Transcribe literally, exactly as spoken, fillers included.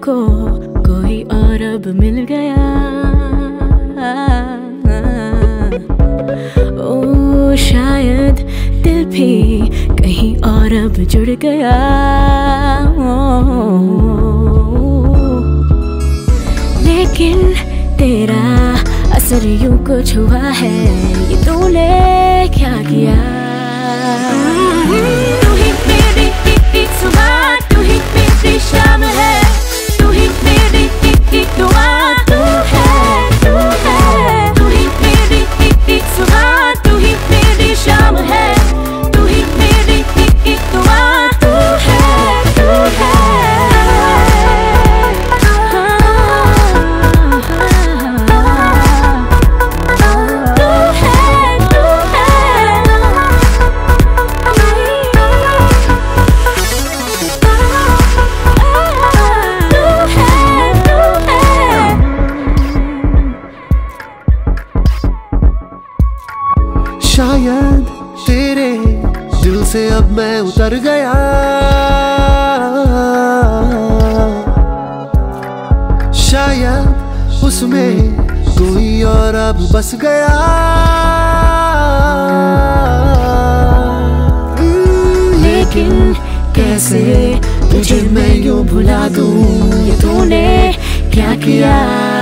को कोई और अब मिल गया। ओ शायद दिल भी कहीं और अब जुड़ गया। लेकिन तेरा असर यूं कुछ हुआ है, ये तूने क्या किया? तू ही मेरी एक एक सुबह, तू ही मेरी शाम है, तू ही मेरी एक एक दुआ, तू है, तू है। तू ही मेरी एक एक सुबह, तू ही मेरी शाम है, तू ही मेरी एक एक दुआ, तू है, तू है। शायद तेरे दिल से अब मैं उतर गया। शायद उसमें कोई और अब बस गया। लेकिन कैसे तुझे मैं यूं भुला दूं, ये तूने क्या किया?